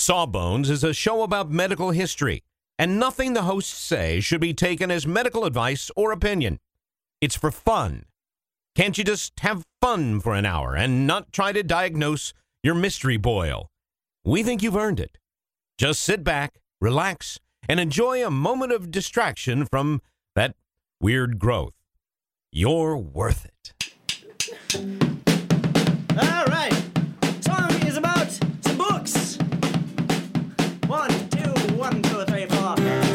Sawbones is a show about medical history, and nothing the hosts say should be taken as medical advice or opinion. It's for fun. Can't you just have fun for an hour and not try to diagnose your mystery boil? We think you've earned it. Just sit back, relax, and enjoy a moment of distraction from that weird growth. You're worth it. All right. Song is about some books. 1, 2, 1, 2, 3, 4.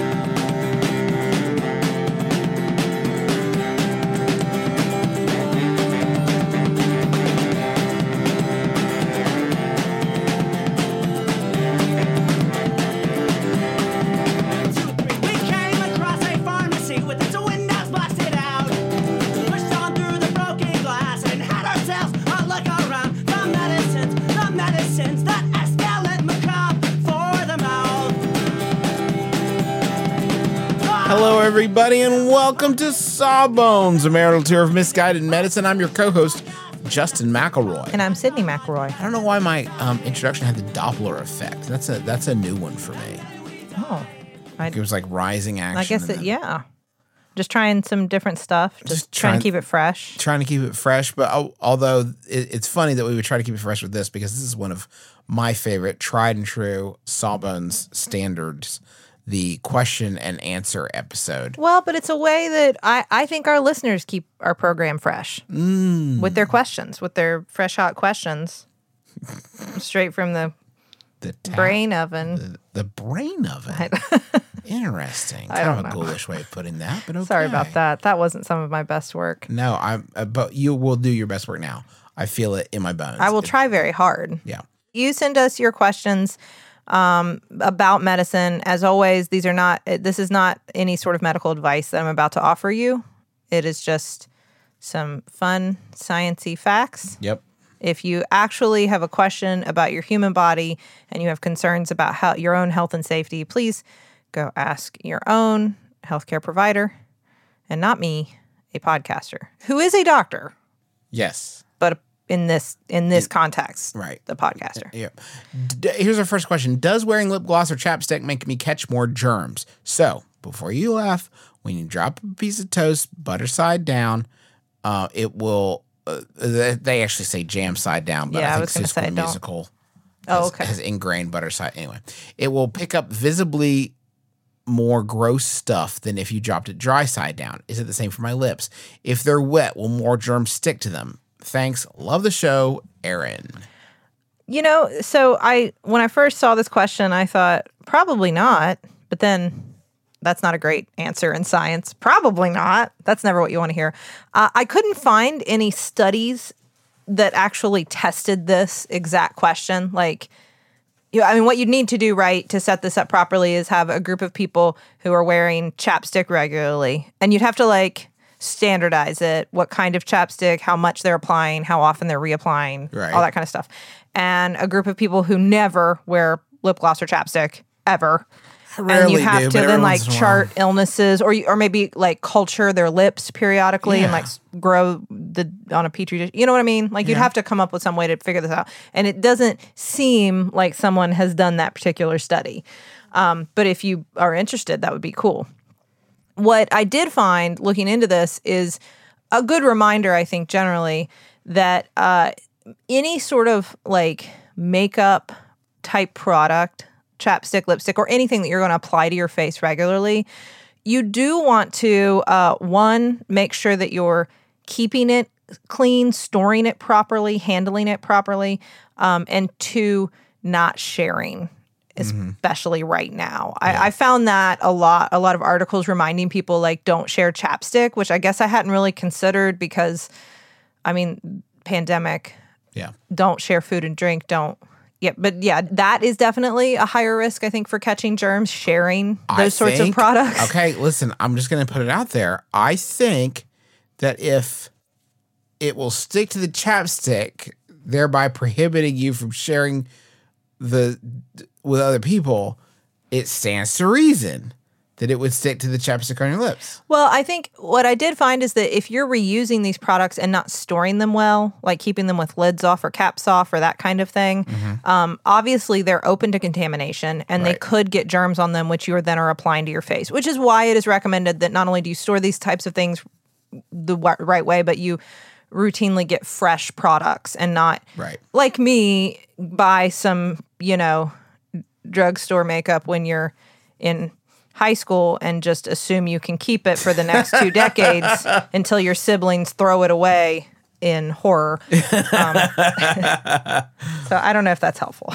Hello, everybody, and welcome to Sawbones, a marital tour of misguided medicine. I'm your co-host, Justin McElroy. And I'm Sydney McElroy. I don't know why my introduction had the Doppler effect. That's a new one for me. Oh. It was like rising action. I guess yeah. Just trying some different stuff. Just trying to keep it fresh. Trying to keep it fresh, but although it's funny that we would try to keep it fresh with this because this is one of my favorite tried and true Sawbones standards, the question and answer episode. Well, but it's a way that I think our listeners keep our program fresh with their questions, with their fresh, hot questions, straight from the brain oven. The brain oven? Interesting. I don't kind of a know. ghoulish way of putting that, but okay. Sorry about that. That wasn't some of my best work. No, but you will do your best work now. I feel it in my bones. I will try very hard. Yeah. You send us your questions about medicine. As always, this is not any sort of medical advice that I'm about to offer you. It is just some fun, science-y facts. Yep. If you actually have a question about your human body and you have concerns about your own health and safety, please go ask your own healthcare provider and not me, a podcaster, who is a doctor. Yes. But in this context, right, the podcaster. Yeah. Here's our first question. Does wearing lip gloss or chapstick make me catch more germs? So, before you laugh, when you drop a piece of toast, butter side down, it will, they actually say jam side down, but yeah, I think Sue School Musical has ingrained butter side. Anyway, it will pick up visibly more gross stuff than if you dropped it dry side down. Is it the same for my lips? If they're wet, will more germs stick to them? Thanks. Love the show, Aaron. You know, so when I first saw this question, I thought probably not, but then that's not a great answer in science. Probably not. That's never what you want to hear. I couldn't find any studies that actually tested this exact question. Like, what you'd need to do, right, to set this up properly is have a group of people who are wearing chapstick regularly, and you'd have to standardize it, what kind of chapstick, how much they're applying, how often they're reapplying, right, all that kind of stuff. And a group of people who never wear lip gloss or chapstick ever. And you have to then chart illnesses or maybe culture their lips periodically and grow on a petri dish. You know what I mean? You'd have to come up with some way to figure this out. And it doesn't seem like someone has done that particular study. But if you are interested, that would be cool. What I did find looking into this is a good reminder, I think, generally, that any sort of makeup type product, chapstick, lipstick, or anything that you're going to apply to your face regularly, you do want to, one, make sure that you're keeping it clean, storing it properly, handling it properly, and two, not sharing, especially right now. I found that a lot of articles reminding people don't share chapstick, which I guess I hadn't really considered because, pandemic. Yeah. Don't share food and drink. Don't. Yeah, but that is definitely a higher risk, I think, for catching germs, sharing those sorts of products. Okay, listen, I'm just going to put it out there. I think that if it will stick to the chapstick, thereby prohibiting you from sharing with other people, it stands to reason that it would stick to the chapstick on your lips. Well, I think what I did find is that if you're reusing these products and not storing them well, like keeping them with lids off or caps off or that kind of thing, obviously they're open to contamination and they could get germs on them, which you then are applying to your face, which is why it is recommended that not only do you store these types of things the right way, but you routinely get fresh products and not, like me, buy some, drugstore makeup when you're in high school and just assume you can keep it for the next 2 decades until your siblings throw it away in horror. So I don't know if that's helpful.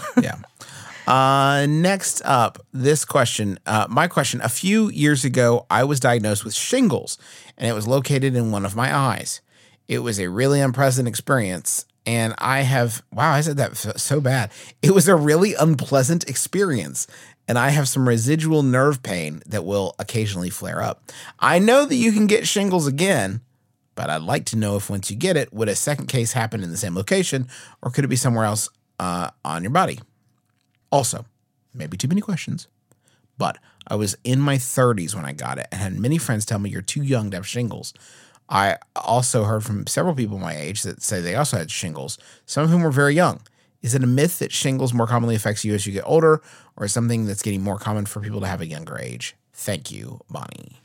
Next up, this question. My question. A few years ago, I was diagnosed with shingles, and it was located in one of my eyes. It was a really unpleasant experience, and I said that so bad. It was a really unpleasant experience. And I have some residual nerve pain that will occasionally flare up. I know that you can get shingles again, but I'd like to know if once you get it, would a second case happen in the same location, or could it be somewhere else on your body? Also, maybe too many questions, but I was in my 30s when I got it and had many friends tell me you're too young to have shingles. I also heard from several people my age that say they also had shingles, some of whom were very young. Is it a myth that shingles more commonly affects you as you get older, or is something that's getting more common for people to have a younger age? Thank you, Bonnie.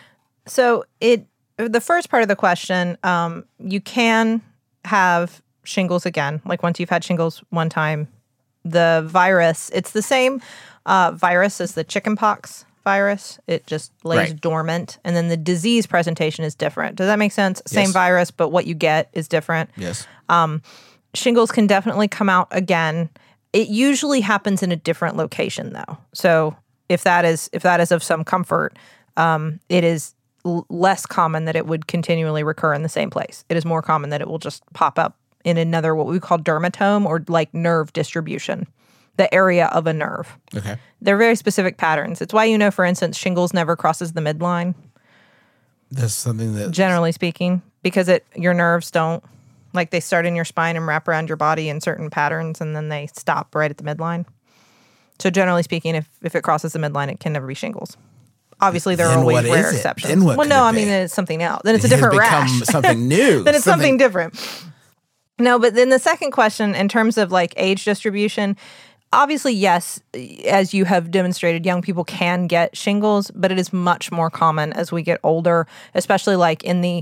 So the first part of the question, you can have shingles again. Like once you've had shingles one time, the virus, it's the same virus as the chickenpox virus. It just lays dormant, and then the disease presentation is different. Does that make sense? Yes. Same virus, but what you get is different. Yes. Shingles can definitely come out again. It usually happens in a different location, though. So if that is of some comfort, it is less common that it would continually recur in the same place. It is more common that it will just pop up in another, what we call dermatome, or like nerve distribution, the area of a nerve. Okay. They're very specific patterns. It's why, for instance, shingles never crosses the midline. That's something that... Generally speaking, because your nerves don't. Like they start in your spine and wrap around your body in certain patterns, and then they stop right at the midline. So generally speaking, if it crosses the midline, it can never be shingles. Obviously, there are always rare exceptions. Then what then it's something else. Then it's a different rash. Something new. Then it's something different. No, but then the second question, in terms of like age distribution, obviously, yes, as you have demonstrated, young people can get shingles, but it is much more common as we get older, especially like in the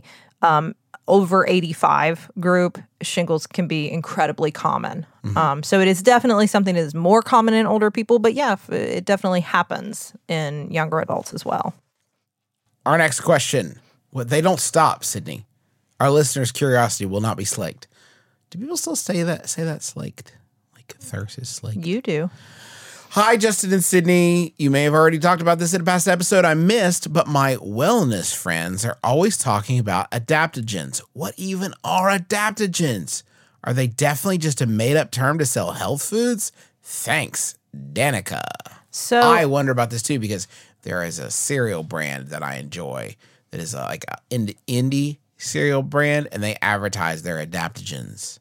over 85 group. Shingles can be incredibly common. So it is definitely something that is more common in older people, but yeah, it definitely happens in younger adults as well. Our next question. Well, they don't stop, Sydney. Our listeners' curiosity will not be slaked. Do people still say that slaked? Like thirst is slaked? You do. Hi, Justin and Sydney. You may have already talked about this in a past episode I missed, but my wellness friends are always talking about adaptogens. What even are adaptogens? Are they definitely just a made-up term to sell health foods? Thanks, Danica. So I wonder about this too, because there is a cereal brand that I enjoy that is like an indie cereal brand, and they advertise their adaptogens.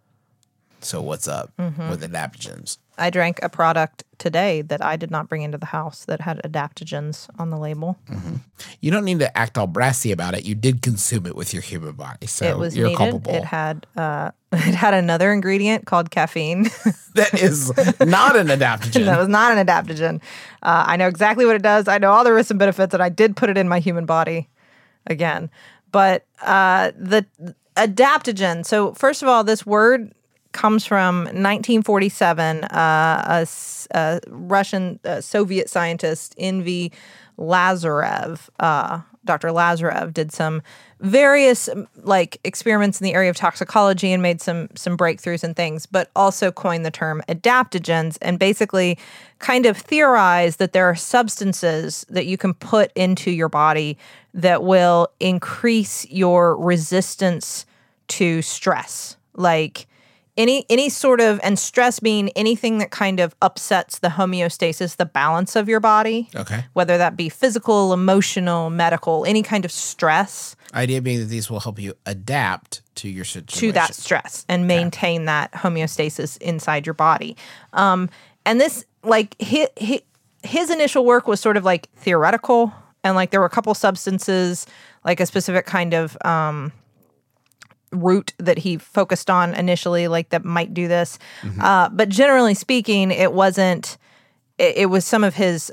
So what's up with adaptogens? I drank a product today that I did not bring into the house that had adaptogens on the label. You don't need to act all brassy about it. You did consume it with your human body, so it was you're needed. culpable. It had another ingredient called caffeine. That is not an adaptogen. That was not an adaptogen. I know exactly what it does. I know all the risks and benefits, and I did put it in my human body again. But the adaptogen. So first of all, this word comes from 1947. A Russian Soviet scientist, Envy Lazarev, Dr. Lazarev, did some various experiments in the area of toxicology and made some breakthroughs and things, but also coined the term adaptogens and basically kind of theorized that there are substances that you can put into your body that will increase your resistance to stress. Like any sort of, and stress being anything that kind of upsets the homeostasis, the balance of your body. Okay. Whether that be physical, emotional, medical, any kind of stress. Idea being that these will help you adapt to your situation. To that stress and maintain that homeostasis inside your body. And this, his initial work was sort of like theoretical, and like there were a couple substances, like a specific kind of root that he focused on initially, like that might do this. But generally speaking, it wasn't. It was some of his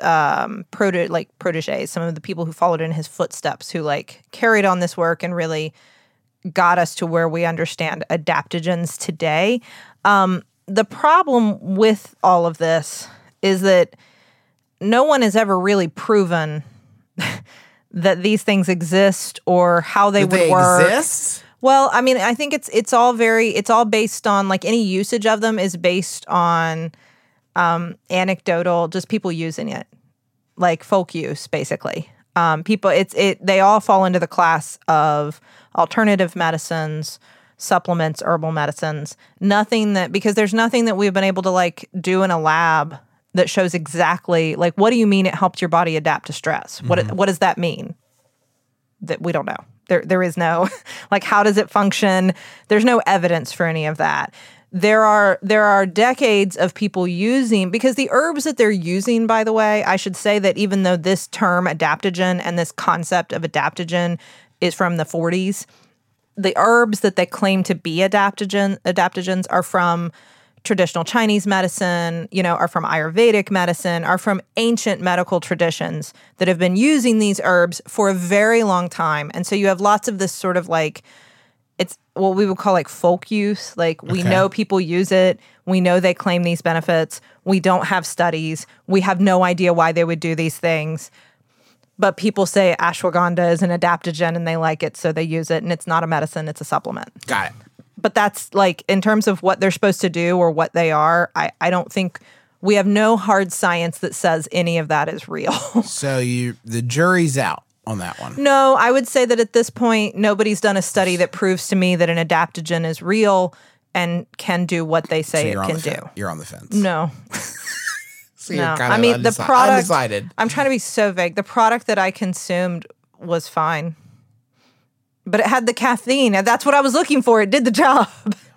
proteges, some of the people who followed in his footsteps, who like carried on this work and really got us to where we understand adaptogens today. The problem with all of this is that no one has ever really proven that these things exist or how they would work. Exist? Well, I mean, I think it's all based on, like, any usage of them is based on anecdotal, just people using it, like folk use, basically. They all fall into the class of alternative medicines, supplements, herbal medicines. Because there's nothing that we've been able to like do in a lab that shows exactly, like, what do you mean it helps your body adapt to stress? What does that mean? That we don't know. There is no, like, how does it function? There's no evidence for any of that. There are decades of people using, because the herbs that they're using, by the way, I should say that even though this term adaptogen and this concept of adaptogen is from the 40s, the herbs that they claim to be adaptogens are from traditional Chinese medicine, are from Ayurvedic medicine, are from ancient medical traditions that have been using these herbs for a very long time. And so you have lots of this sort of like, it's what we would call like folk use. Like, we know people use it. We know they claim these benefits. We don't have studies. We have no idea why they would do these things. But people say ashwagandha is an adaptogen and they like it, so they use it. And it's not a medicine, it's a supplement. Got it. But that's like, in terms of what they're supposed to do or what they are, I don't think we have no hard science that says any of that is real. So the jury's out on that one. No, I would say that at this point, nobody's done a study that proves to me that an adaptogen is real and can do what they say it can do. You're on the fence. No. So no. I mean, the product, undecided. I'm trying to be so vague. The product that I consumed was fine. But it had the caffeine, and that's what I was looking for. It did the job.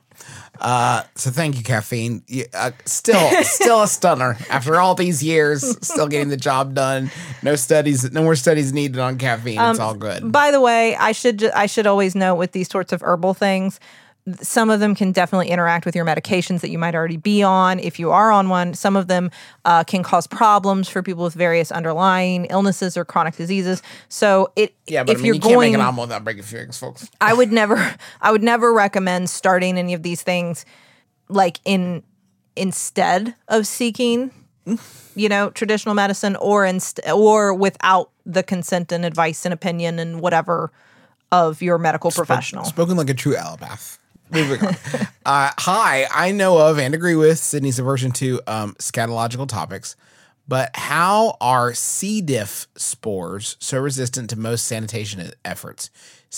So thank you, caffeine. Still a stunner after all these years. Still getting the job done. No more studies needed on caffeine. It's all good. By the way, I should always note with these sorts of herbal things, some of them can definitely interact with your medications that you might already be on. If you are on one, some of them can cause problems for people with various underlying illnesses or chronic diseases. So you can't make an omelet without breaking fingers, folks. I would never recommend starting any of these things like instead of seeking, traditional medicine, or without the consent and advice and opinion and whatever of your medical professional. Spoken like a true allopath. Moving on. Hi, I know of and agree with Sydney's aversion to scatological topics, but how are C. diff spores so resistant to most sanitization efforts?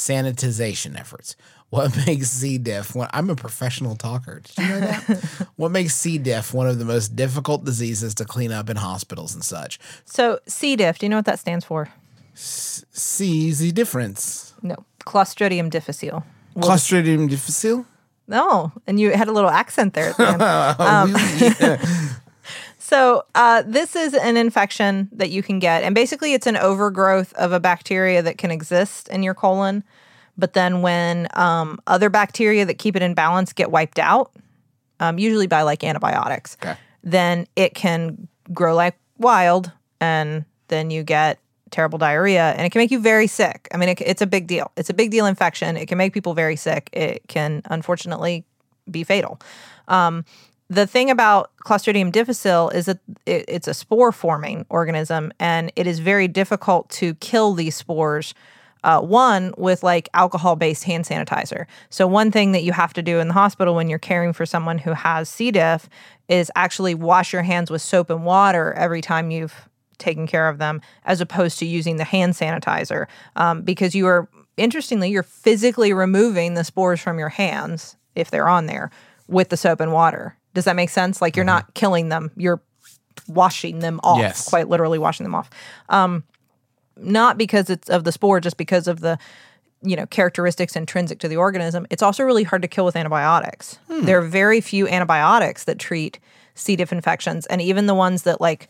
What makes C. diff? I'm a professional talker. Did you know that? What makes C. diff one of the most difficult diseases to clean up in hospitals and such? So C. diff, do you know what that stands for? C's the difference. No, Clostridium difficile. Clostridium difficile? No, and you had a little accent there at the end. So this is an infection that you can get, and basically it's an overgrowth of a bacteria that can exist in your colon, but then when other bacteria that keep it in balance get wiped out, usually by like antibiotics, then it can grow like wild, and then you get terrible diarrhea, and it can make you very sick. I mean, it's a big deal. It's a big deal infection. It can make people very sick. It can, unfortunately, be fatal. The thing about Clostridium difficile is that it's a spore-forming organism, and it is very difficult to kill these spores, one, with like alcohol-based hand sanitizer. So one thing that you have to do in the hospital when you're caring for someone who has C. diff is actually wash your hands with soap and water every time you've taking care of them, as opposed to using the hand sanitizer, because you're physically removing the spores from your hands, if they're on there, with the soap and water. Does that make sense? Like, you're not killing them, you're washing them off. Yes. Quite literally washing them off. Not because it's of the spore, just because of the characteristics intrinsic to the organism. It's also really hard to kill with antibiotics. There are very few antibiotics that treat C. diff infections, and even the ones that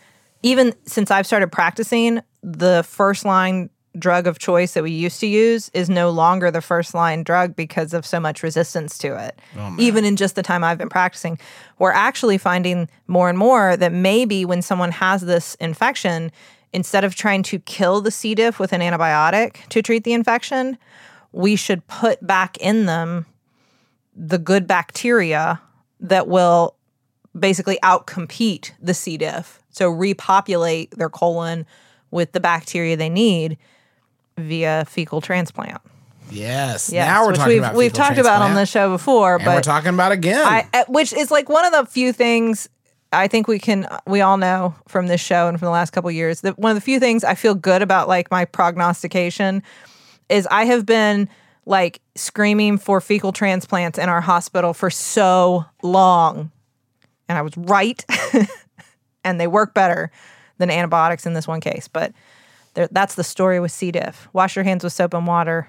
even since I've started practicing, the first line drug of choice that we used to use is no longer the first line drug because of so much resistance to it. Even in just the time I've been practicing, we're actually finding more and more that maybe when someone has this infection, instead of trying to kill the C. diff with an antibiotic to treat the infection, we should put back in them the good bacteria that will basically outcompete the C. diff. So repopulate their colon with the bacteria they need via fecal transplant. Yes. Now we're talking about we've talked about on this show before, and but we're talking about again. Which is like one of the few things I think we all know from this show and from the last couple of years that one of the few things I feel good about, like my prognostication, is I have been like screaming for fecal transplants in our hospital for so long, and I was right, and they work better than antibiotics in this one case, but. That's the story with C. diff. Wash your hands with soap and water.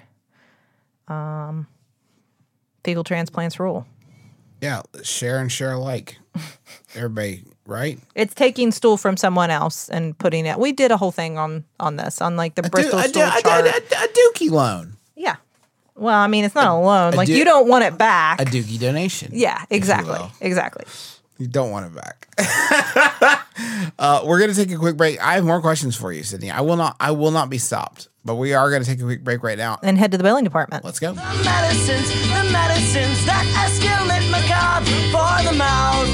Fecal transplants rule. Yeah, share and share alike. Everybody, right? It's taking stool from someone else and putting it. We did a whole thing on this, on like the Bristol stool chart. A dookie loan. Yeah. Well, I mean, it's not a loan. Like, you don't want it back. A dookie donation. Yeah, exactly. Exactly. You don't want it back. We're going to take a quick break. I have more questions for you, Sydney. I will not be stopped, but we are going to take a quick break right now. And head to the billing department. Let's go. The medicines that escalate macabre for the mouth.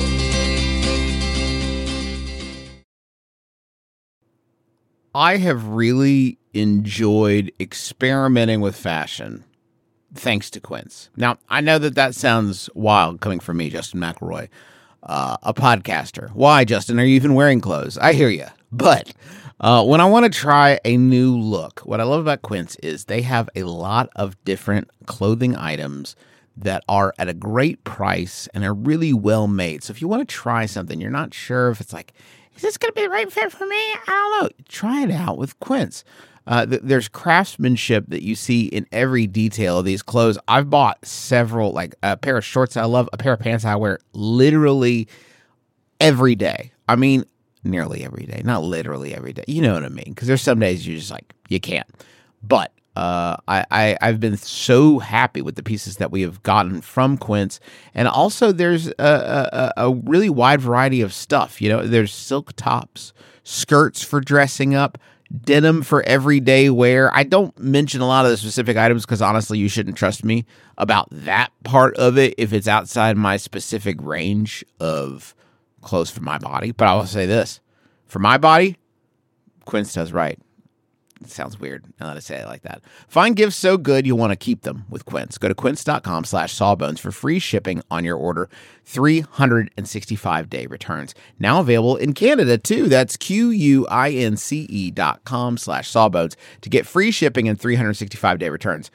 I have really enjoyed experimenting with fashion thanks to Quince. Now, I know that sounds wild coming from me, Justin McElroy. A podcaster. Why, Justin? Are you even wearing clothes? I hear you. But when I want to try a new look, what I love about Quince is they have a lot of different clothing items that are at a great price and are really well made. So if you want to try something, you're not sure if it's like, is this going to be the right fit for me? I don't know. Try it out with Quince. There's craftsmanship that you see in every detail of these clothes. I've bought several, like a pair of shorts I love, a pair of pants I wear literally every day. I mean, nearly every day, not literally every day. You know what I mean? Because there's some days you just like, you can't. But I've been so happy with the pieces that we have gotten from Quince. And also there's a really wide variety of stuff. You know, there's silk tops, skirts for dressing up, denim for everyday wear. I don't mention a lot of the specific items because honestly, you shouldn't trust me about that part of it if it's outside my specific range of clothes for my body. But I will say this, for my body, Quince does right. It sounds weird now that I say it like that. Find gifts so good you'll want to keep them with Quince. Go to quince.com/sawbones for free shipping on your order. 365-day returns. Now available in Canada too. That's QUINCE.com/sawbones to get free shipping and 365-day returns.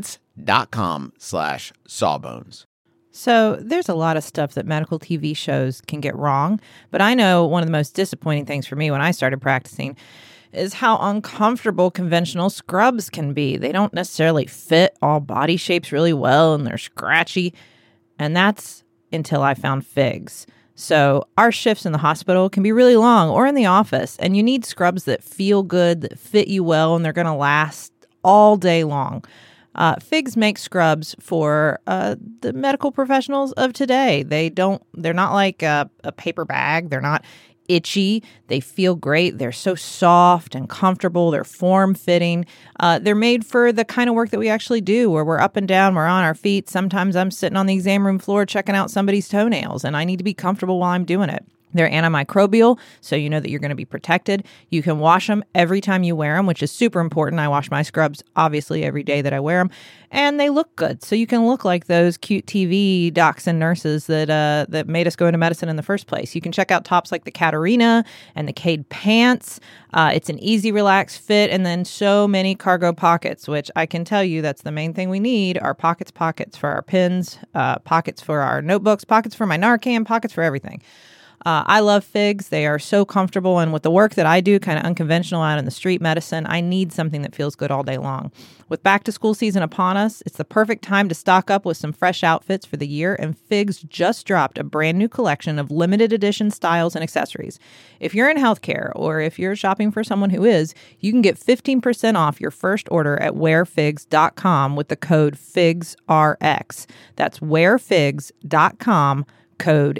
Quince.com/sawbones. So there's a lot of stuff that medical TV shows can get wrong, but I know one of the most disappointing things for me when I started practicing is how uncomfortable conventional scrubs can be. They don't necessarily fit all body shapes really well, and they're scratchy. And that's until I found Figs. So our shifts in the hospital can be really long, or in the office, and you need scrubs that feel good, that fit you well, and they're going to last all day long. Figs make scrubs for the medical professionals of today. They're not like a paper bag. They're not itchy. They feel great. They're so soft and comfortable. They're form-fitting. They're made for the kind of work that we actually do, where we're up and down, we're on our feet. Sometimes I'm sitting on the exam room floor checking out somebody's toenails, and I need to be comfortable while I'm doing it. They're antimicrobial, so you know that you're going to be protected. You can wash them every time you wear them, which is super important. I wash my scrubs, obviously, every day that I wear them. And they look good, so you can look like those cute TV docs and nurses that made us go into medicine in the first place. You can check out tops like the Catarina and the Cade pants. It's an easy, relaxed fit, and then so many cargo pockets, which I can tell you that's the main thing we need, are pockets for our pens, pockets for our notebooks, pockets for my Narcan, pockets for everything. I love figs. They are so comfortable. And with the work that I do, kind of unconventional out in the street medicine, I need something that feels good all day long. With back to school season upon us, it's the perfect time to stock up with some fresh outfits for the year. And Figs just dropped a brand new collection of limited edition styles and accessories. If you're in healthcare or if you're shopping for someone who is, you can get 15% off your first order at wearfigs.com with the code FIGSRX. That's wearfigs.com, code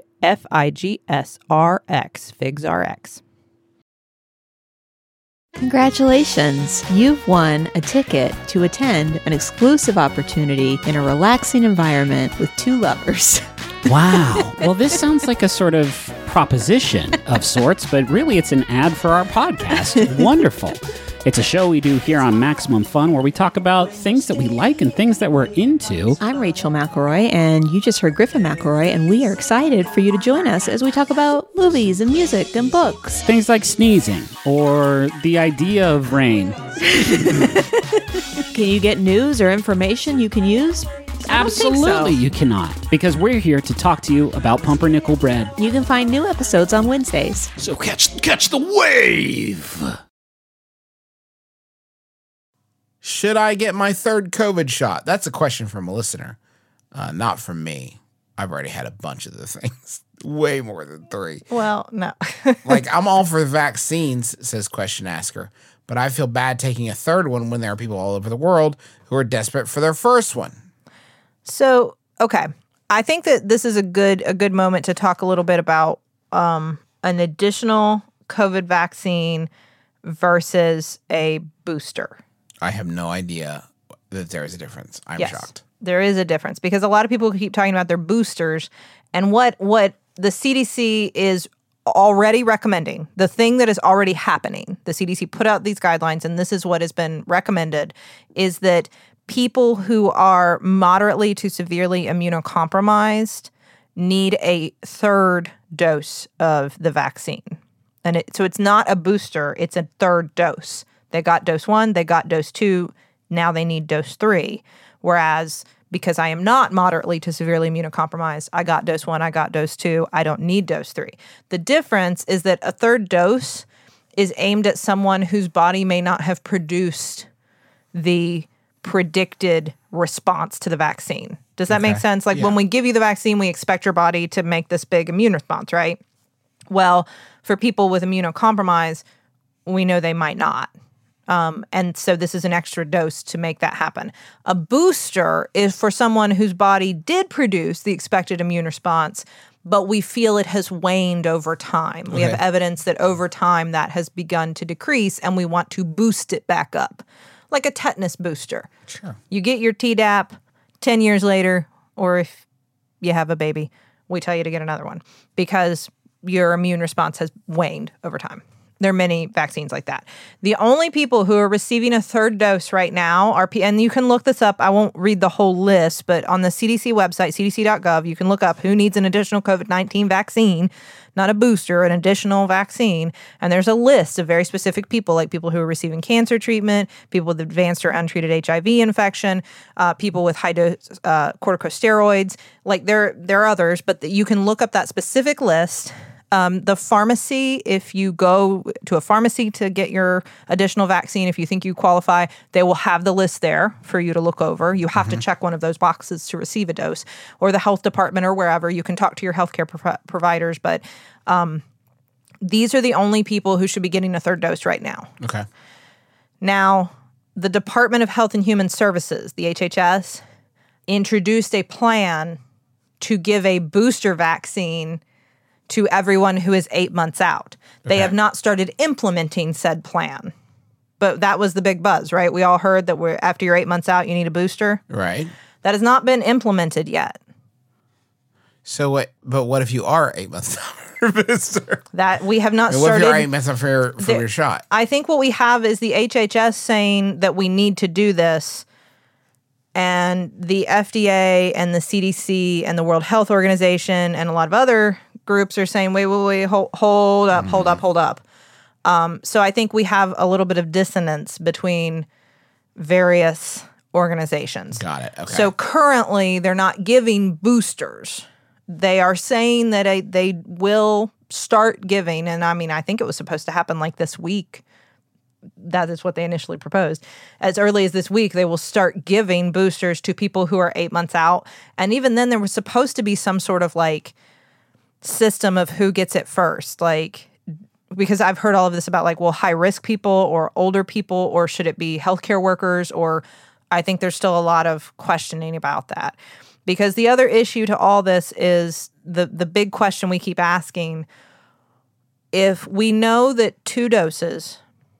FIGSRX, FIGSRX. Congratulations! You've won a ticket to attend an exclusive opportunity in a relaxing environment with two lovers. Wow. Well, this sounds like a sort of proposition of sorts, but really it's an ad for our podcast. Wonderful. It's a show we do here on Maximum Fun where we talk about things that we like and things that we're into. I'm Rachel McElroy, and you just heard Griffin McElroy, and we are excited for you to join us as we talk about movies and music and books. Things like sneezing or the idea of rain. Can you get news or information you can use? Absolutely, you cannot, because we're here to talk to you about pumpernickel bread. You can find new episodes on Wednesdays. So catch the wave! Should I get my third COVID shot? That's a question from a listener, not from me. I've already had a bunch of the things, way more than 3. Well, no. Like, I'm all for the vaccines, says question asker, but I feel bad taking a third one when there are people all over the world who are desperate for their first one. So, okay. I think that this is a good moment to talk a little bit about an additional COVID vaccine versus a booster. I have no idea that there is a difference. I'm shocked. There is a difference because a lot of people keep talking about their boosters and what the CDC is already recommending, the thing that is already happening. The CDC put out these guidelines, and this is what has been recommended, is that people who are moderately to severely immunocompromised need a third dose of the vaccine. And so it's not a booster, it's a third dose. They got dose 1, they got dose 2, now they need dose 3. Whereas because I am not moderately to severely immunocompromised, I got dose 1, I got dose 2, I don't need dose 3. The difference is that a third dose is aimed at someone whose body may not have produced the predicted response to the vaccine. Does that make sense? Like when we give you the vaccine, we expect your body to make this big immune response, right? Well, for people with immunocompromise, we know they might not. And so this is an extra dose to make that happen. A booster is for someone whose body did produce the expected immune response, but we feel it has waned over time. We have evidence that over time that has begun to decrease, and we want to boost it back up. Like a tetanus booster. Sure. You get your Tdap 10 years later, or if you have a baby, we tell you to get another one because your immune response has waned over time. There are many vaccines like that. The only people who are receiving a third dose right now are, and you can look this up, I won't read the whole list, but on the CDC website, cdc.gov, you can look up who needs an additional COVID-19 vaccine, not a booster, an additional vaccine. And there's a list of very specific people, like people who are receiving cancer treatment, people with advanced or untreated HIV infection, people with high-dose corticosteroids. Like there are others, but you can look up that specific list. The pharmacy, if you go to a pharmacy to get your additional vaccine, if you think you qualify, they will have the list there for you to look over. You have to check one of those boxes to receive a dose, or the health department or wherever. You can talk to your healthcare providers, but these are the only people who should be getting a third dose right now. Okay. Now, the Department of Health and Human Services, the HHS, introduced a plan to give a booster vaccine to everyone who is 8 months out. They have not started implementing said plan. But that was the big buzz, right? We all heard that after you're 8 months out, you need a booster. Right. That has not been implemented yet. So what? But what if you are 8 months out for a booster? That we have not What started. if you're 8 months out for your shot? I think what we have is the HHS saying that we need to do this, and the FDA and the CDC and the World Health Organization and a lot of other groups are saying, wait, hold up. So I think we have a little bit of dissonance between various organizations. Got it. Okay. So currently, they're not giving boosters. They are saying that they will start giving, and I mean, I think it was supposed to happen like this week. That is what they initially proposed. As early as this week, they will start giving boosters to people who are 8 months out. And even then, there was supposed to be some sort of like system of who gets it first. Like, because I've heard all of this about like, well, high risk people or older people, or should it be healthcare workers? Or I think there's still a lot of questioning about that. Because the other issue to all this is the big question we keep asking. If we know that 2 doses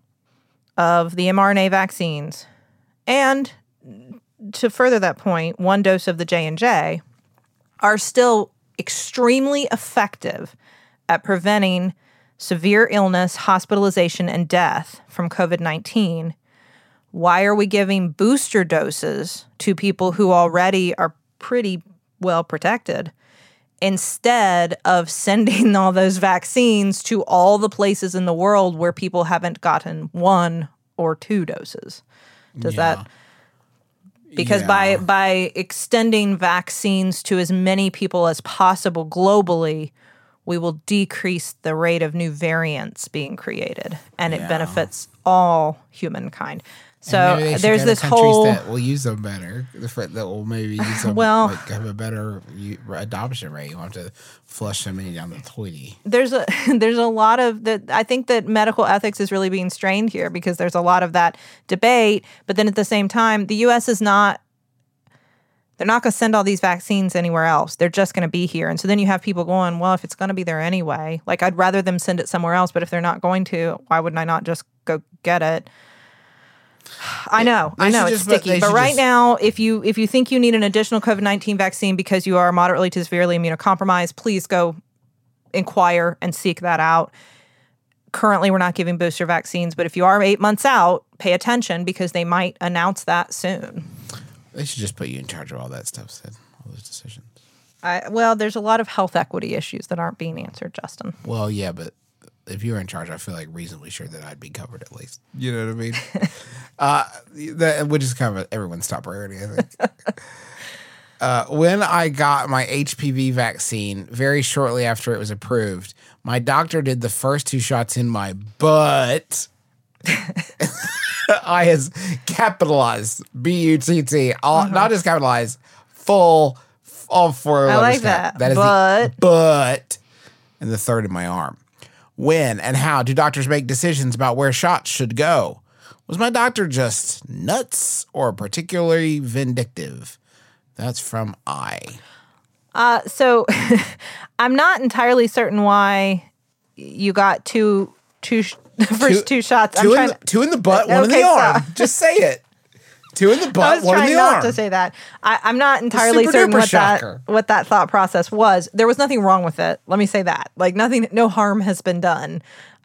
of the mRNA vaccines, and to further that point, 1 dose of the J&J, are still extremely effective at preventing severe illness, hospitalization, and death from COVID-19, why are we giving booster doses to people who already are pretty well protected instead of sending all those vaccines to all the places in the world where people haven't gotten 1 or 2 doses? Does that... Because by extending vaccines to as many people as possible globally, we will decrease the rate of new variants being created, and it benefits all humankind. So there's this whole that will use them better, that will maybe use them have a better adoption rate. You want to flush so many down the toilet. There's a lot of that. I think that medical ethics is really being strained here because there's a lot of that debate. But then at the same time, the U.S. is not. They're not going to send all these vaccines anywhere else. They're just going to be here. And so then you have people going, well, if it's going to be there anyway, like I'd rather them send it somewhere else. But if they're not going to, why wouldn't I not just go get it? I know it's sticky, but right now, if you think you need an additional COVID-19 vaccine because you are moderately to severely immunocompromised, please go inquire and seek that out. Currently, we're not giving booster vaccines, but if you are 8 months out, pay attention because they might announce that soon. They should just put you in charge of all that stuff, Sid, all those decisions. Well, there's a lot of health equity issues that aren't being answered, Justin. Well, yeah, but if you were in charge, I feel like reasonably sure that I'd be covered at least. You know what I mean? Which is kind of everyone's top priority, I think. When I got my HPV vaccine, very shortly after it was approved, my doctor did the first 2 shots in my butt. I has capitalized B-U-T-T, not just capitalized, full, all 4 letters. I like that. That is the butt, and the 3rd in my arm. When and how do doctors make decisions about where shots should go? Was my doctor just nuts or particularly vindictive? That's from I. So I'm not entirely certain why you got the first 2 shots. 2 in the butt, 1 in the arm. Just say it. 2 in the butt, 1 in the arm. I was trying not to say that. I'm not entirely certain what that thought process was. There was nothing wrong with it. Let me say that. Like no harm has been done.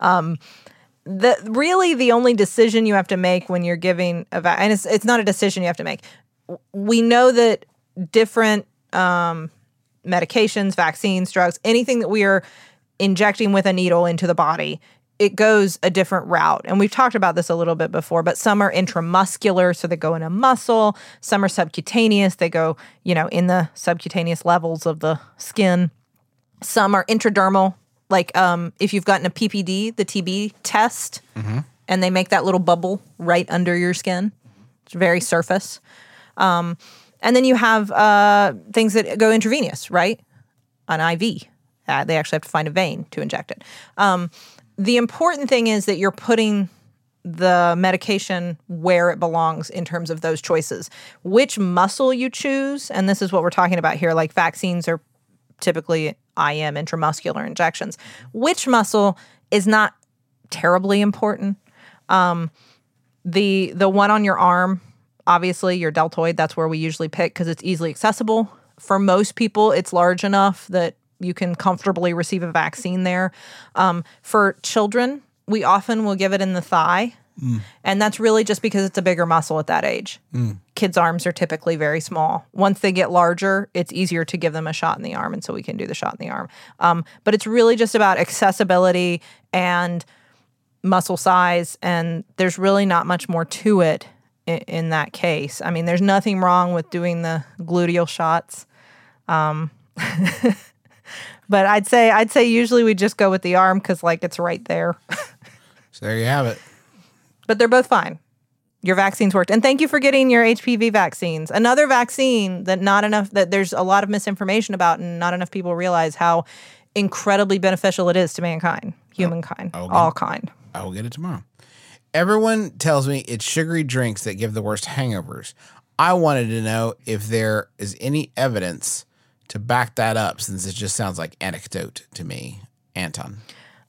Really the only decision you have to make when you're giving and it's not a decision you have to make. We know that different medications, vaccines, drugs, anything that we are injecting with a needle into the body, it goes a different route. And we've talked about this a little bit before, but some are intramuscular, so they go in a muscle. Some are subcutaneous. They go, in the subcutaneous levels of the skin. Some are intradermal, like if you've gotten a PPD, the TB test, and they make that little bubble right under your skin. It's very surface. And then you have things that go intravenous, right? An IV. They actually have to find a vein to inject it. The important thing is that you're putting the medication where it belongs in terms of those choices. Which muscle you choose, and this is what we're talking about here, like vaccines are typically IM, intramuscular injections. Which muscle is not terribly important. The one on your arm, obviously your deltoid, that's where we usually pick because it's easily accessible. For most people, it's large enough that you can comfortably receive a vaccine there. For children, we often will give it in the thigh. And that's really just because it's a bigger muscle at that age. Kids' arms are typically very small. Once they get larger, it's easier to give them a shot in the arm, and so we can do the shot in the arm. But it's really just about accessibility and muscle size, and there's really not much more to it in that case. I mean, there's nothing wrong with doing the gluteal shots. But I'd say usually we just go with the arm because like it's right there. So there you have it. But they're both fine. Your vaccines worked. And thank you for getting your HPV vaccines. Another vaccine that there's a lot of misinformation about and not enough people realize how incredibly beneficial it is to mankind, humankind, all kind. I will get it tomorrow. Everyone tells me it's sugary drinks that give the worst hangovers. I wanted to know if there is any evidence to back that up, since it just sounds like anecdote to me. Anton.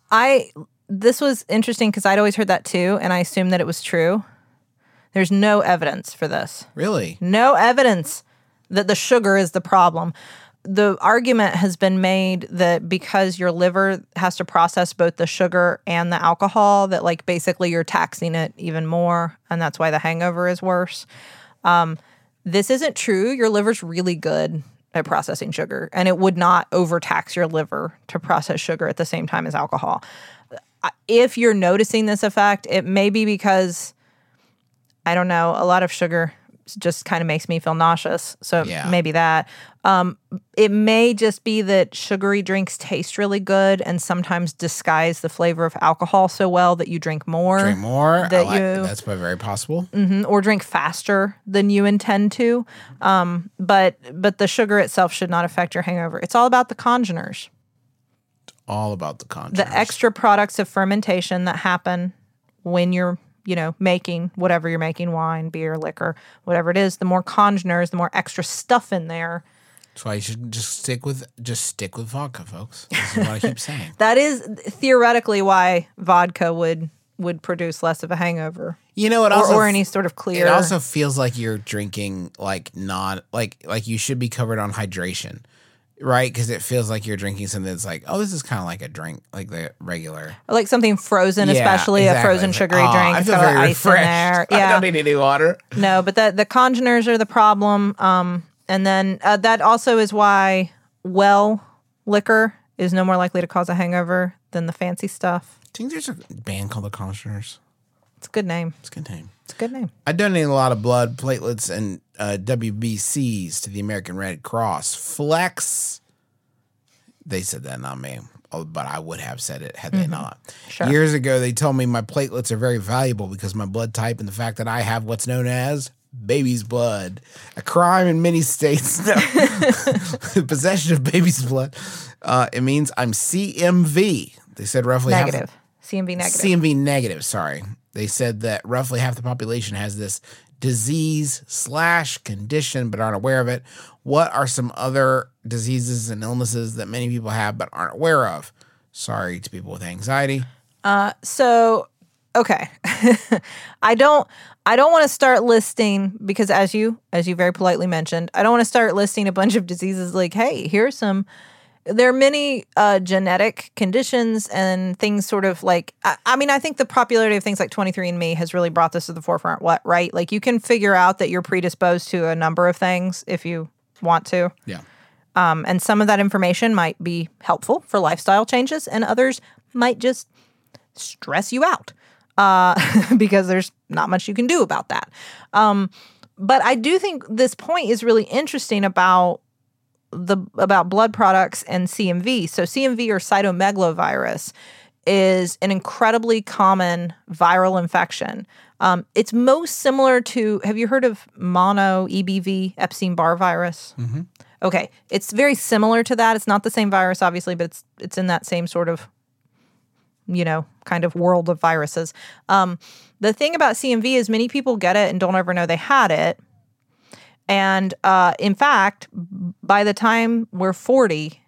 This was interesting because I'd always heard that too, and I assumed that it was true. There's no evidence for this. Really? No evidence that the sugar is the problem. The argument has been made that because your liver has to process both the sugar and the alcohol, that like basically you're taxing it even more, and that's why the hangover is worse. This isn't true. Your liver's really good at processing sugar, and it would not overtax your liver to process sugar at the same time as alcohol. If you're noticing this effect, it may be because, I don't know, a lot of sugar just kind of makes me feel nauseous. So maybe that. It may just be that sugary drinks taste really good and sometimes disguise the flavor of alcohol so well that you drink more. That's very possible. Or drink faster than you intend to. But the sugar itself should not affect your hangover. It's all about the congeners. All about the congeners. The extra products of fermentation that happen when you're making whatever you're making, wine, beer, liquor, whatever it is, the more congeners, the more extra stuff in there. That's why you should just stick with vodka, folks. This is what I keep saying. That is theoretically why vodka would produce less of a hangover. Or any sort of clear. It also feels like you're drinking like you should be covered on hydration. Right, because it feels like you're drinking something that's like, oh, this is kind of like a drink, like the regular. Like something frozen, especially a frozen sugary drink. I feel very ice in there. Yeah. I don't need any water. No, but the congeners are the problem. And then that also is why liquor is no more likely to cause a hangover than the fancy stuff. I think there's a band called the Congeners. It's a good name. It's a good name. It's a good name. I donate a lot of blood, platelets, and WBCs to the American Red Cross. Flex. They said that, not me. But I would have said it had they not. Sure. Years ago, they told me my platelets are very valuable because of my blood type and the fact that I have what's known as baby's blood. A crime in many states. Possession of baby's blood. It means I'm CMV. They said roughly negative. CMV negative. CMV negative, sorry. They said that roughly half the population has this disease/condition but aren't aware of it. What are some other diseases and illnesses that many people have but aren't aware of? Sorry to people with anxiety. Okay. I don't want to start listing, because as you very politely mentioned, I don't want to start listing a bunch of diseases like, hey, here's some. There are many genetic conditions and things sort of like, I think the popularity of things like 23andMe has really brought this to the forefront, right? Like you can figure out that you're predisposed to a number of things if you want to. Yeah. And some of that information might be helpful for lifestyle changes and others might just stress you out because there's not much you can do about that. But I do think this point is really interesting about blood products and CMV. So CMV, or cytomegalovirus, is an incredibly common viral infection. It's most similar to, have you heard of EBV, Epstein-Barr virus? Mm-hmm. Okay, it's very similar to that. It's not the same virus, obviously, but it's in that same sort of, kind of world of viruses. The thing about CMV is many people get it and don't ever know they had it. And in fact, by the time we're 40,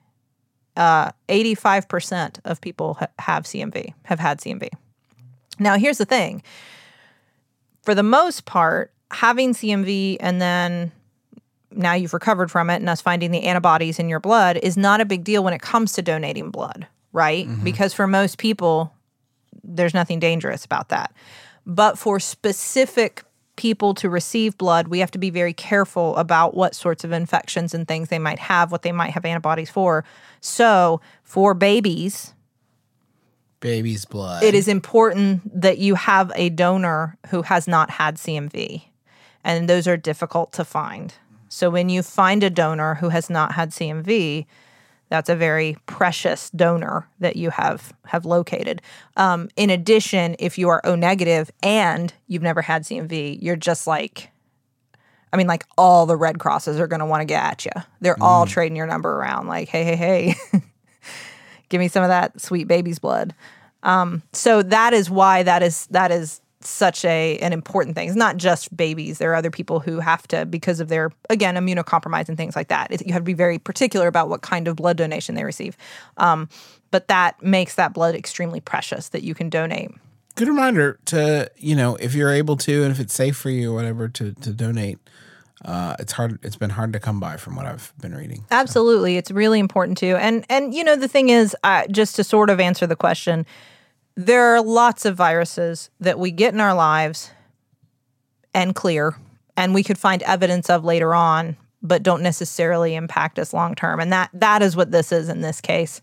85% of people have CMV, have had CMV. Now, here's the thing. For the most part, having CMV and then now you've recovered from it and us finding the antibodies in your blood is not a big deal when it comes to donating blood, right? Mm-hmm. Because for most people, there's nothing dangerous about that. But for specific people to receive blood, we have to be very careful about what sorts of infections and things they might have, what they might have antibodies for. So for baby's blood, it is important that you have a donor who has not had CMV. And those are difficult to find. So when you find a donor who has not had CMV, That's a very precious donor that you have located. In addition, if you are O negative and you've never had CMV, you're just like, I mean, like all the Red Crosses are going to want to get at you. They're all trading your number around like, hey, give me some of that sweet baby's blood. So that is why that is such an important thing. It's not just babies. There are other people who have to, because of their, again, immunocompromised and things like that. You have to be very particular about what kind of blood donation they receive. But that makes that blood extremely precious that you can donate. Good reminder to, if you're able to and if it's safe for you or whatever to donate. It's hard. It's been hard to come by from what I've been reading. Absolutely. It's really important too. And the thing is, just to sort of answer the question, there are lots of viruses that we get in our lives and clear, and we could find evidence of later on, but don't necessarily impact us long term. And that is what this is in this case.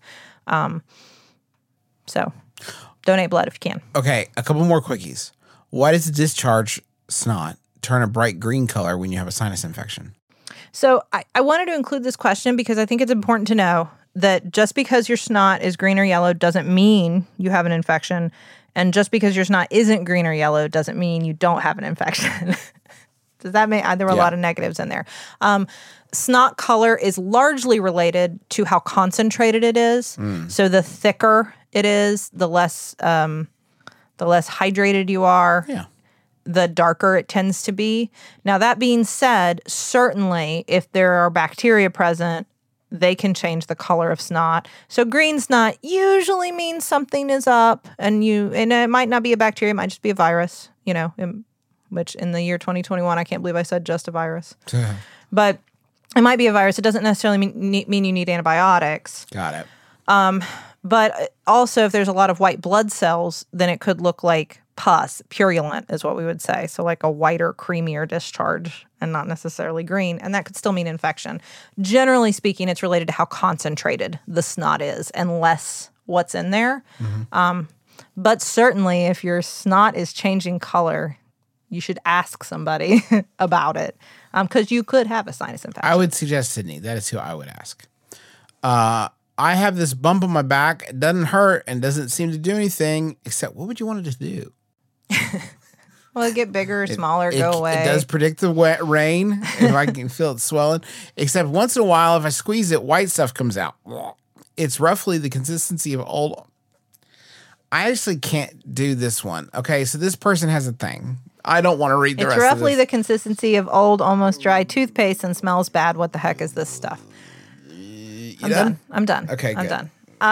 So donate blood if you can. Okay, a couple more quickies. Why does the discharge snot turn a bright green color when you have a sinus infection? So I wanted to include this question because I think it's important to know that just because your snot is green or yellow doesn't mean you have an infection. And just because your snot isn't green or yellow doesn't mean you don't have an infection. Does that mean there were a lot of negatives in there? Snot color is largely related to how concentrated it is. So the thicker it is, the less hydrated you are. Yeah. The darker it tends to be. Now, that being said, certainly if there are bacteria present, they can change the color of snot. So green snot usually means something is up, and it might not be a bacteria, it might just be a virus, which in the year 2021, I can't believe I said just a virus. But it might be a virus. It doesn't necessarily mean you need antibiotics. Got it. But also, if there's a lot of white blood cells, then it could look like pus. Purulent is what we would say. So like a whiter, creamier discharge and not necessarily green. And that could still mean infection. Generally speaking, it's related to how concentrated the snot is and less what's in there. But certainly if your snot is changing color, you should ask somebody about it because you could have a sinus infection. I would suggest Sydney. That is who I would ask. I have this bump on my back. It doesn't hurt and doesn't seem to do anything except what would you want it to do? Well, it get bigger or smaller, go away. It does predict the wet rain if I can feel it swelling. Except once in a while, if I squeeze it, white stuff comes out. It's roughly the consistency of old. I actually can't do this one. Okay, so this person has a thing. I don't want to read the rest of this. It's roughly the consistency of old, almost dry toothpaste and smells bad. What the heck is this stuff? I'm done. Okay, I'm good. done.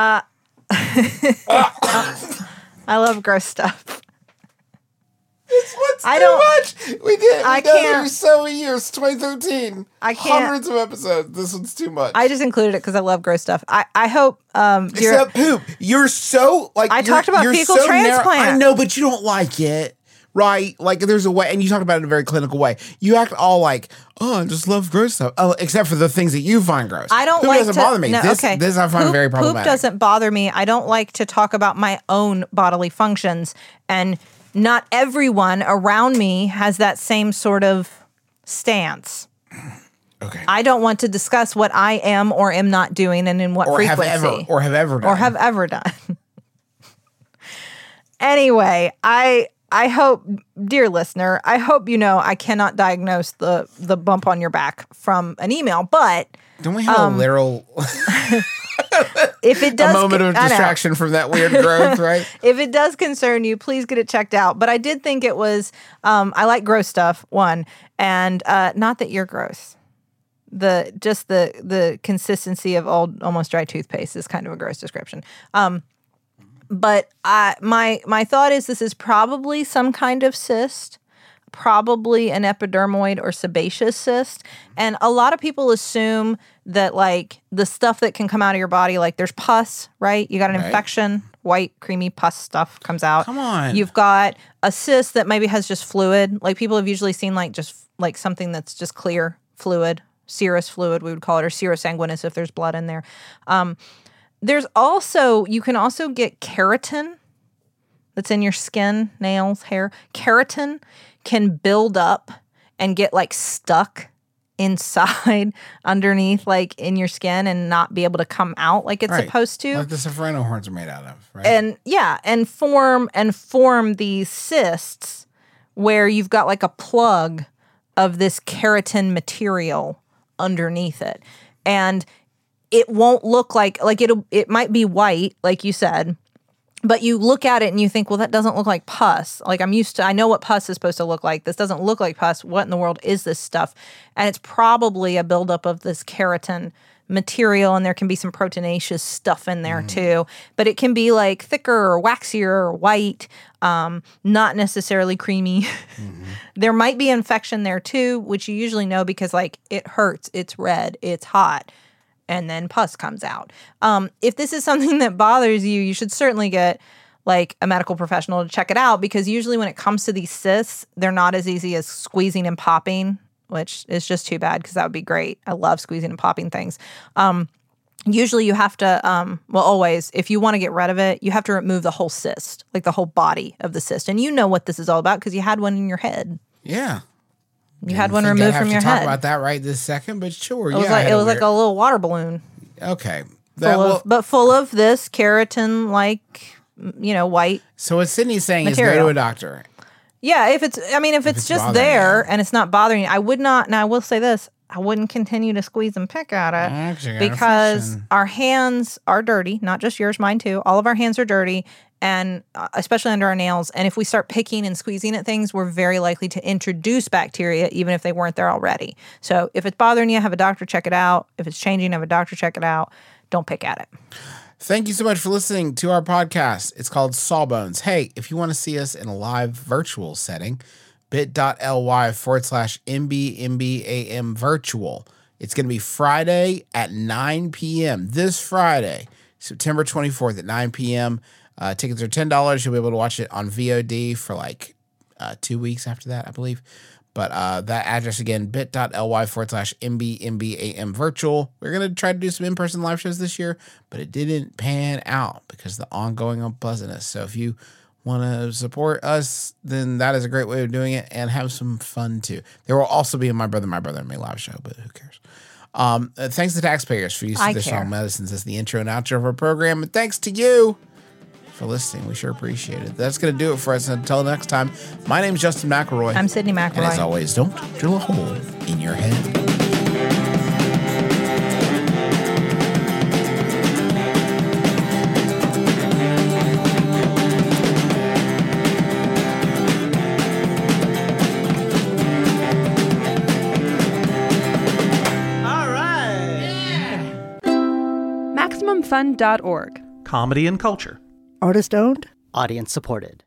I love gross stuff. This one's I too don't- much. We did. I We done it can't- for so many years. 2013. I can't- Hundreds of episodes. This one's too much. I just included it because I love gross stuff. I hope Except poop. You're so like. I talked about you're fecal so narrow- transplant. I know, but you don't like it, right? Like there's a way, and you talk about it in a very clinical way. You act all like, oh, I just love gross stuff. Oh, except for the things that you find gross. I don't poop like doesn't to, bother me. No, This okay. I find very problematic. Poop doesn't bother me. I don't like to talk about my own bodily functions, and not everyone around me has that same sort of stance. Okay. I don't want to discuss what I am or am not doing and in what frequency. Have ever done. Anyway, I hope, dear listener, I hope you know I cannot diagnose the bump on your back from an email, but Don't we have a literal if it does a moment of distraction from that weird growth, right? If it does concern you, please get it checked out. But I did think it was, I like gross stuff, one, and not that you're gross. The consistency of old, almost dry toothpaste is kind of a gross description. But my thought is this is probably some kind of cyst, probably an epidermoid or sebaceous cyst. And a lot of people assume that like the stuff that can come out of your body, like there's pus, right? You got an infection, white, creamy pus stuff comes out. Come on. You've got a cyst that maybe has just fluid. Like people have usually seen like just like something that's just clear fluid, serous fluid, we would call it, or serous sanguinis if there's blood in there. There's also, you can also get keratin that's in your skin, nails, hair. Keratin can build up and get like stuck inside underneath, like in your skin, and not be able to come out like it's supposed to. Like the soprano horns are made out of, right? And form these cysts where you've got like a plug of this keratin material underneath it. And it won't look like it might be white, like you said, but you look at it and you think, well, that doesn't look like pus. Like I know what pus is supposed to look like. This doesn't look like pus. What in the world is this stuff? And it's probably a buildup of this keratin material, and there can be some proteinaceous stuff in there too. But it can be like thicker or waxier or white, not necessarily creamy. There might be infection there too, which you usually know because like it hurts, it's red, it's hot, and then pus comes out. If this is something that bothers you, you should certainly get like a medical professional to check it out, because usually when it comes to these cysts, they're not as easy as squeezing and popping, which is just too bad because that would be great. I love squeezing and popping things. Usually you have to, always, if you want to get rid of it, you have to remove the whole cyst, like the whole body of the cyst. And you know what this is all about because you had one in your head. Yeah. You had one removed from your head. Talk about that right this second, but sure. It was like a little water balloon. Okay. Full of this keratin, like, white. So what Sydney's saying material. is go to a doctor. Yeah, if it's just there and it's not bothering you, I would not. And I will say this: I wouldn't continue to squeeze and pick at it because our hands are dirty. Not just yours, mine too. All of our hands are dirty, and especially under our nails. And if we start picking and squeezing at things, we're very likely to introduce bacteria, even if they weren't there already. So if it's bothering you, have a doctor check it out. If it's changing, have a doctor check it out. Don't pick at it. Thank you so much for listening to our podcast. It's called Sawbones. Hey, if you want to see us in a live virtual setting, bit.ly/MBMBAM virtual. It's going to be Friday at 9 p.m. This Friday, September 24th at 9 p.m. Tickets are $10. You'll be able to watch it on VOD for like 2 weeks after that, I believe. But that address again, bit.ly/MBMBAM virtual. We're going to try to do some in-person live shows this year, but it didn't pan out because of the ongoing unpleasantness. So if you want to support us, then that is a great way of doing it and have some fun too. There will also be a My Brother and Me live show, but who cares? Thanks to taxpayers for using Traditional Medicines as the intro and outro of our program. And thanks to you for listening. We sure appreciate it. That's going to do it for us. Until next time, my name is Justin McElroy. I'm Sydney McElroy. And as always, don't drill a hole in your head. MaximumFun.org. Comedy and culture. Artist owned. Audience supported.